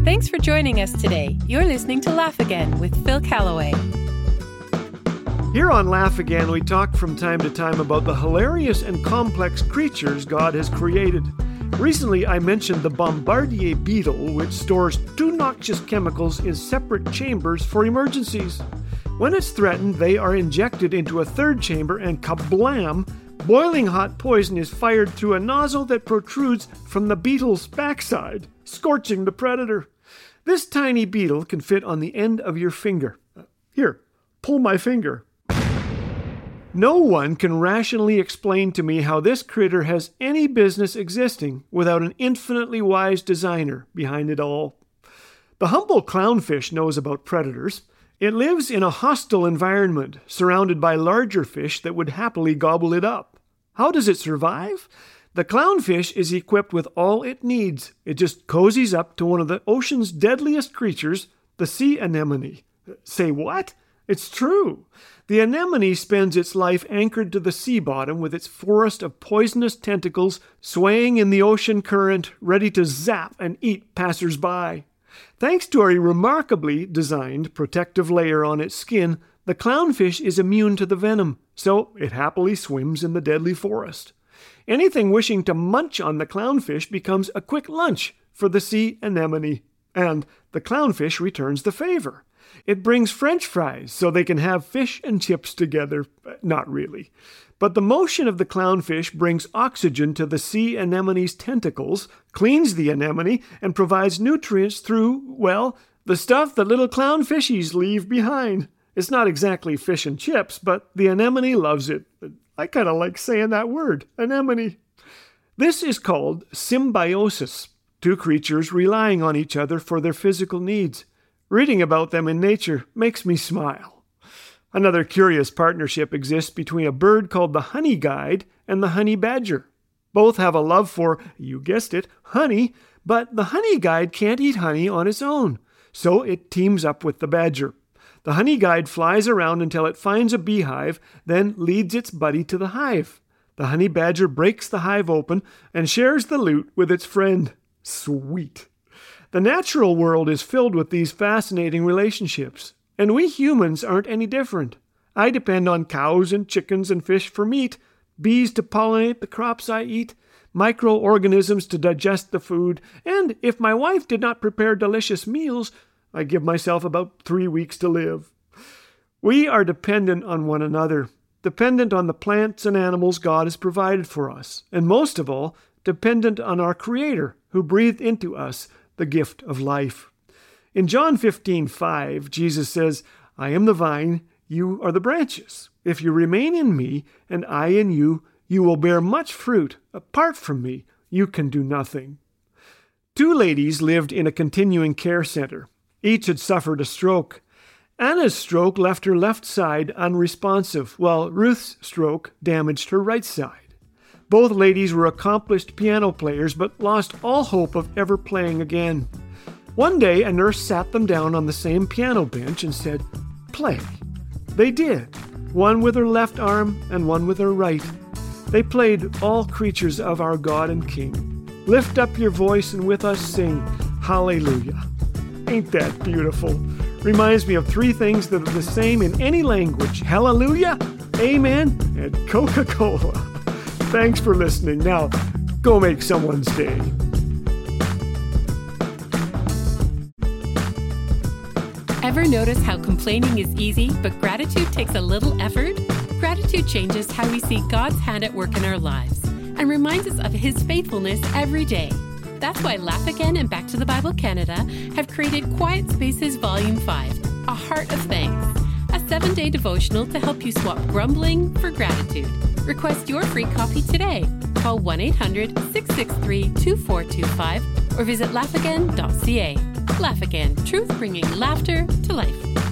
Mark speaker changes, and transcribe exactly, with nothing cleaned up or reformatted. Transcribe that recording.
Speaker 1: Thanks for joining us today. You're listening to Laugh Again with Phil Callaway.
Speaker 2: Here on Laugh Again, we talk from time to time about the hilarious and complex creatures God has created. Recently, I mentioned the bombardier beetle, which stores two noxious chemicals in separate chambers for emergencies. When it's threatened, they are injected into a third chamber and kablam! Boiling hot poison is fired through a nozzle that protrudes from the beetle's backside, scorching the predator. This tiny beetle can fit on the end of your finger. Here, pull my finger. No one can rationally explain to me how this critter has any business existing without an infinitely wise designer behind it all. The humble clownfish knows about predators. It lives in a hostile environment, surrounded by larger fish that would happily gobble it up. How does it survive? The clownfish is equipped with all it needs. It just cozies up to one of the ocean's deadliest creatures, the sea anemone. Say what? It's true. The anemone spends its life anchored to the sea bottom with its forest of poisonous tentacles swaying in the ocean current, ready to zap and eat passers-by. Thanks to a remarkably designed protective layer on its skin, the clownfish is immune to the venom, so it happily swims in the deadly forest. Anything wishing to munch on the clownfish becomes a quick lunch for the sea anemone, and the clownfish returns the favor. It brings French fries so they can have fish and chips together. Not really. But the motion of the clownfish brings oxygen to the sea anemone's tentacles, cleans the anemone, and provides nutrients through, well, the stuff that little clownfishies leave behind. It's not exactly fish and chips, but the anemone loves it. I kind of like saying that word, anemone. This is called symbiosis, two creatures relying on each other for their physical needs. Reading about them in nature makes me smile. Another curious partnership exists between a bird called the honey guide and the honey badger. Both have a love for, you guessed it, honey, but the honey guide can't eat honey on its own, so it teams up with the badger. The honey guide flies around until it finds a beehive, then leads its buddy to the hive. The honey badger breaks the hive open and shares the loot with its friend. Sweet. The natural world is filled with these fascinating relationships, and we humans aren't any different. I depend on cows and chickens and fish for meat, bees to pollinate the crops I eat, microorganisms to digest the food, and if my wife did not prepare delicious meals, I give myself about three weeks to live. We are dependent on one another, dependent on the plants and animals God has provided for us, and most of all, dependent on our Creator who breathed into us the gift of life. In John fifteen five, Jesus says, I am the vine, you are the branches. If you remain in me, and I in you, you will bear much fruit. Apart from me, you can do nothing. Two ladies lived in a continuing care center. Each had suffered a stroke. Anna's stroke left her left side unresponsive, while Ruth's stroke damaged her right side. Both ladies were accomplished piano players, but lost all hope of ever playing again. One day, a nurse sat them down on the same piano bench and said, play. They did, one with her left arm and one with her right. They played All Creatures of Our God and King. Lift up your voice and with us sing, Hallelujah. Ain't that beautiful? Reminds me of three things that are the same in any language. Hallelujah, Amen, and Coca-Cola. Thanks for listening. Now, go make someone's day.
Speaker 1: Ever notice how complaining is easy, but gratitude takes a little effort? Gratitude changes how we see God's hand at work in our lives and reminds us of His faithfulness every day. That's why Laugh Again and Back to the Bible Canada have created Quiet Spaces Volume five, A Heart of Thanks, a seven-day devotional to help you swap grumbling for gratitude. Request your free copy today. Call one eight hundred six six three two four two five or visit laugh again dot c a. Laugh Again, truth bringing laughter to life.